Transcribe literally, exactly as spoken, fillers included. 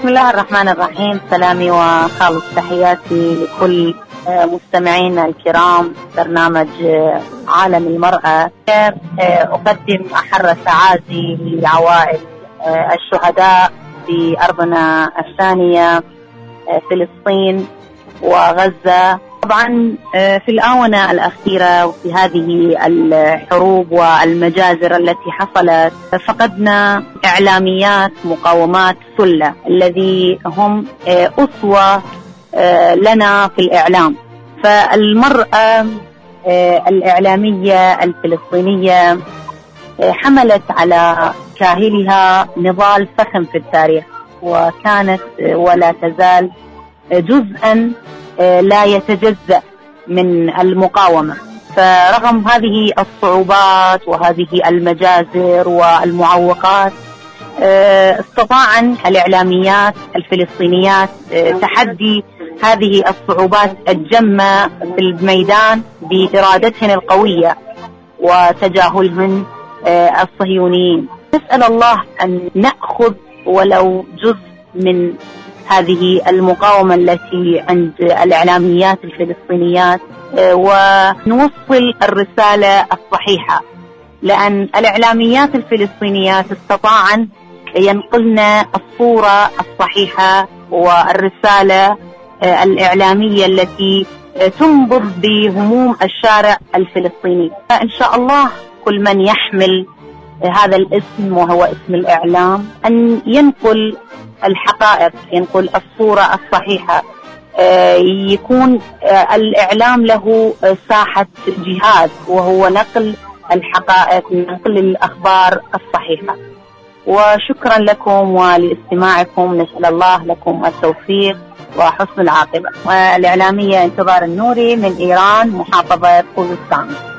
بسم الله الرحمن الرحيم. سلامي وخالص تحياتي لكل مستمعينا الكرام برنامج عالم المرأة. أقدم أحر سعادي لعوائل الشهداء في أرضنا الثانية فلسطين وغزة. طبعا في الآونة الأخيرة وفي هذه الحروب والمجازر التي حصلت فقدنا إعلاميات مقاومات سلة الذي هم أسوة لنا في الإعلام. فالمرأة الإعلامية الفلسطينية حملت على كاهلها نضال فخم في التاريخ، وكانت ولا تزال جزءا لا يتجزأ من المقاومة. فرغم هذه الصعوبات وهذه المجازر والمعوقات استطاع الإعلاميات الفلسطينيات تحدي هذه الصعوبات الجمة في الميدان بإرادتهن القوية وتجاهلهن الصهيونيين. نسأل الله أن نأخذ ولو جزء من هذه المقاومة التي عند الإعلاميات الفلسطينيات ونوصل الرسالة الصحيحة، لأن الإعلاميات الفلسطينيات استطاعن ينقلن الصورة الصحيحة والرسالة الإعلامية التي تنبض بهموم الشارع الفلسطيني. فإن شاء الله كل من يحمل هذا الاسم وهو اسم الإعلام أن ينقل الحقائق، ينقل الصورة الصحيحة، يكون الإعلام له ساحة جهاد وهو نقل الحقائق، نقل الأخبار الصحيحة. وشكرا لكم ولاستماعكم، نسأل الله لكم التوفيق وحسن العاقبة. والإعلامية انتظار النوري من إيران، محافظة خوزستان.